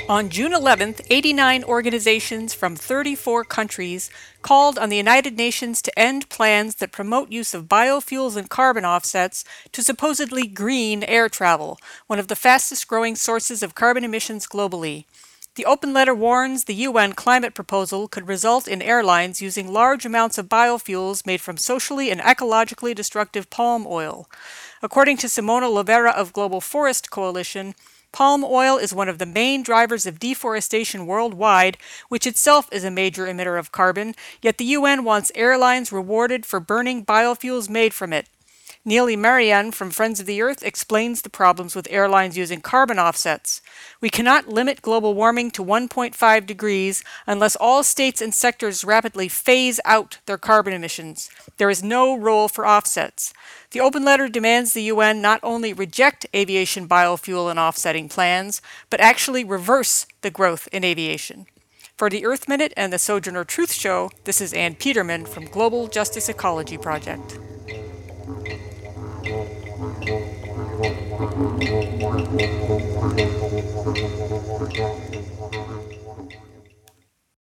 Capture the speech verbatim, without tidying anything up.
On June eleventh, eighty-nine organizations from thirty-four countries called on the United Nations to end plans that promote use of biofuels and carbon offsets to supposedly green air travel, one of the fastest growing sources of carbon emissions globally. The open letter warns the U N climate proposal could result in airlines using large amounts of biofuels made from socially and ecologically destructive palm oil. According to Simona Lovera of Global Forest Coalition, palm oil is one of the main drivers of deforestation worldwide, which itself is a major emitter of carbon, yet the U N wants airlines rewarded for burning biofuels made from it. Neely Marianne from Friends of the Earth explains the problems with airlines using carbon offsets. We cannot limit global warming to one point five degrees unless all states and sectors rapidly phase out their carbon emissions. There is no role for offsets. The open letter demands the U N not only reject aviation biofuel and offsetting plans, but actually reverse the growth in aviation. For the Earth Minute and the Sojourner Truth Show, this is Ann Peterman from Global Justice Ecology Project.